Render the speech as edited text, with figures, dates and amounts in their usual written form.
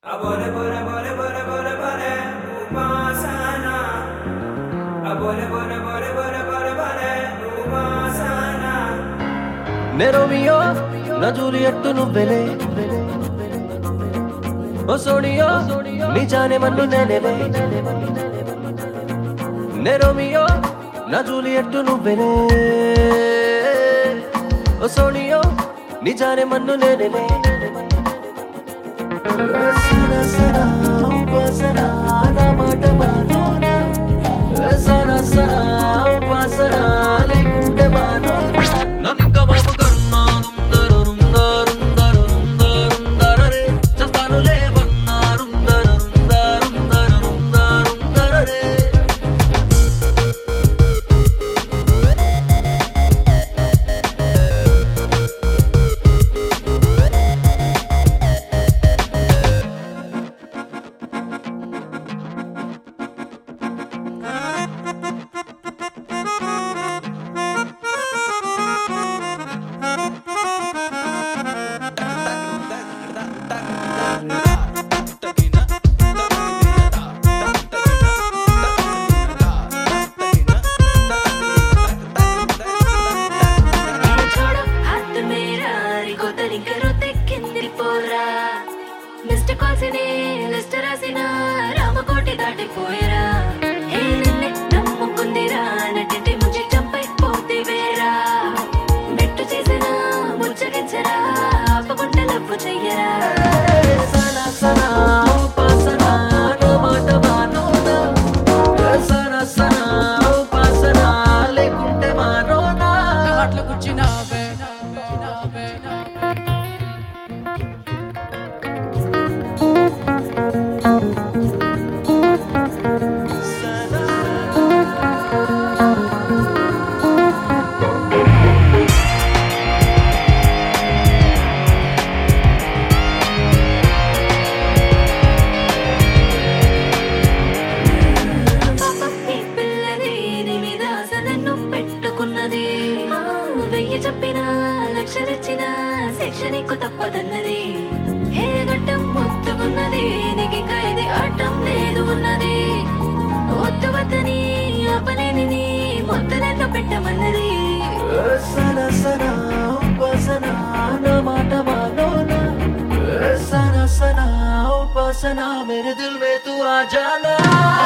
Abole bole bole bole bole bole upasana. Abole bole bole bole bole bole upasana. Ne Romeo na Juliet నువ్వెలే ఓ సోనియో నీ జానే మన్ను నేనేలే Ne Romeo na Juliet నువ్వెలే ఓ సోనియో నీ జానే మన్ను నేనేలే సనా సనా ఉపసనా నా మాట మానోనా సనా సనా ఉపసనా లేకుంటే మానోనా నన్నింక బాబు mister కాల్సినే list రాసిన రామకోటి దాటిపోయారా ఏ నిన్నే నమ్ముకుందిరా నటింటి ముంచి చంపైపోతే వేరా మెట్టు చేసిన ముచ్చగించరా ఆపకుండా లవ్వు చెయ్యరా సనా సనా ఉపసనా నా మాట మానోనా సనా సనా ఉపసనా లేకుంటే మానోనా అట్లా కూర్చున్నావే వెయ్యి చెప్పిన లక్షలిచ్చిన శిక్ష నీకు తప్పదన్నది ఏ గట్టం మొత్తుకున్నది నీకు ఇంకా ఇది అడ్డం లేదు ఉన్నది వద్దు వద్దని ఆపలేని మొత్తలెన్నో పెట్టమన్నది సనా సనా ఉపసనా నా మాట మానోనా సనా సనా ఉపసనా మేరే దిల్ మే తూ ఆ జానా